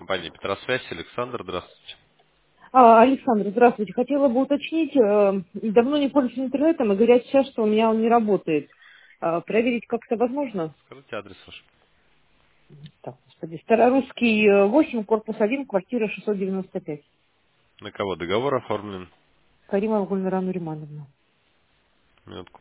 Компания Петросвязь, Александр, здравствуйте. Александр, здравствуйте. Хотела бы уточнить, давно не пользуюсь интернетом, и говорят сейчас, что у меня он не работает. Проверить как-то возможно? Скажите адрес ваш. Так, господи. Старорусский 8, корпус 1, квартира 695. На кого договор оформлен? Карима Гульмира Нуримановна. Минутку.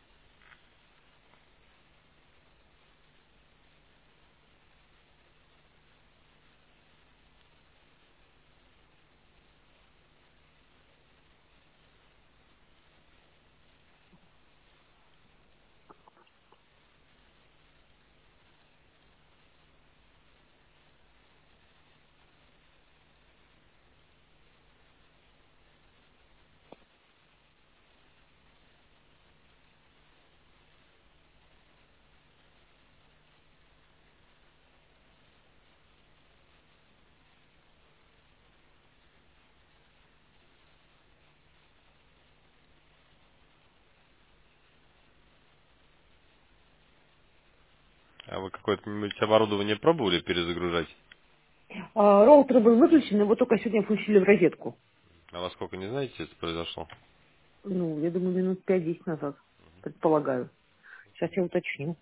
А вы какое-нибудь оборудование пробовали перезагружать? Роутер был выключен, его только сегодня включили в розетку. А во сколько не знаете, это произошло? Ну, я думаю, минут 5-10 назад, предполагаю. Сейчас я уточню.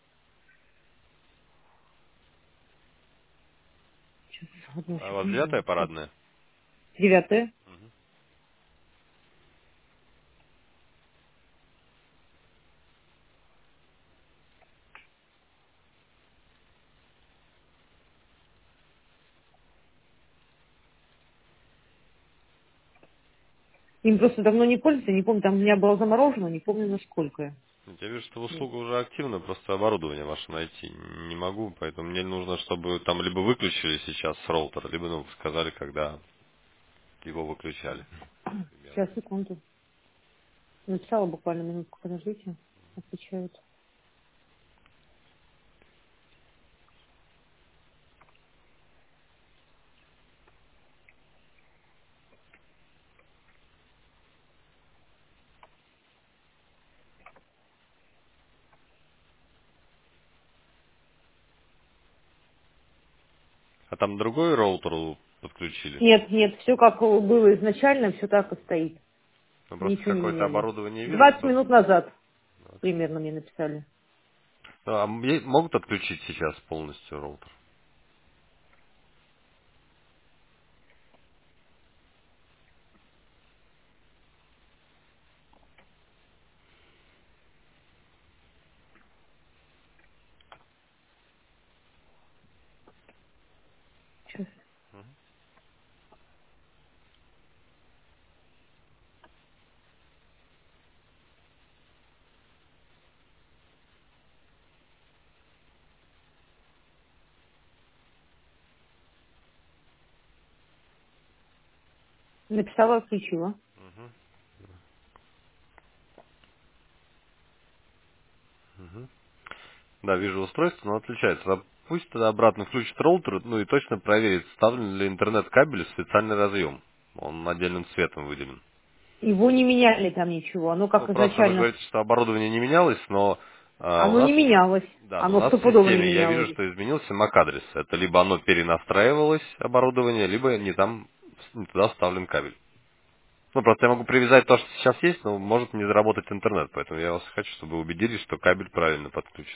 Сейчас, одну А у вас девятая секунду. парадная? 9. Им просто давно не пользуются, не помню, там у меня было заморожено, не помню насколько. Я вижу, что услуга уже активна, просто оборудование ваше найти не могу, поэтому мне нужно, чтобы там либо выключили сейчас с роутера, либо сказали, когда его выключали. Примерно. Сейчас, секунду. Написала буквально минутку, подождите. Отвечают. А там другой роутер подключили? Нет, нет, все как было изначально, все так и стоит. Ну, просто Ничего не какое-то меняли. оборудование вижу, 20 минут назад примерно мне написали. А могут отключить сейчас полностью роутер? Сейчас. Написала, отключила. Мгм, мгм. Да, вижу устройство, но отличается. Пусть тогда обратно включит роутер, ну и точно проверит, вставлен ли интернет-кабель в специальный разъем. Он отдельным цветом выделен. Его не меняли там ничего. Оно Ну, как просто вы изначально. говорите, что оборудование не менялось, но у Оно нас, не менялось. да, но у Оно нас в стопудово не системе я вижу, менялось. что изменился MAC-адрес. Это либо оно перенастраивалось, оборудование, либо не там, не туда вставлен кабель. Ну, просто я могу привязать то, что сейчас есть, но может не заработать интернет, поэтому я вас хочу, чтобы вы убедились, что кабель правильно подключен.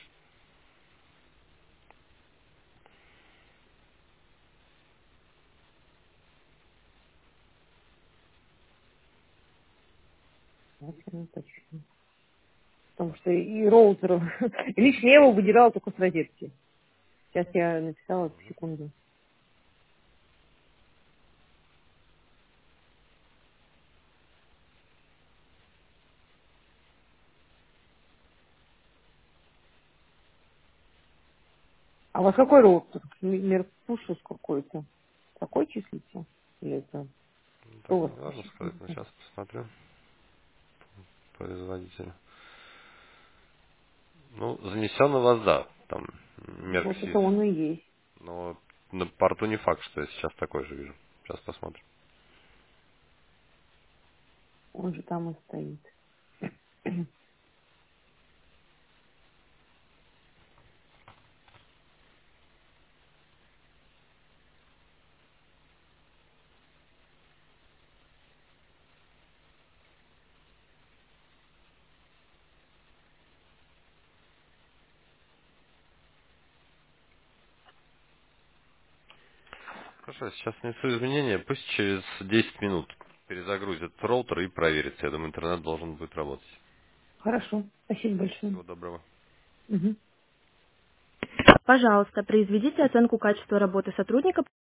Совершенно точно. Потому что и роутер, лично я его выдирала только с розетки. Сейчас я написала, секунду. А у вас какой роутер? Меркушус какой-то. Такой числится? Или это? Ну, Что так у вас не по важно сказать, но числится? сейчас посмотрю производителя. Ну, занесен у вас, да, там Вот Мерксис, это он и есть. но на порту не факт, что я сейчас такой же вижу. Сейчас посмотрим. Он же там и стоит. Хорошо, сейчас внесу изменения. Пусть через 10 минут перезагрузит роутер и проверится. Я думаю, интернет должен будет работать. Хорошо. Спасибо большое. Всего доброго. Мгм. Пожалуйста, произведите оценку качества работы сотрудника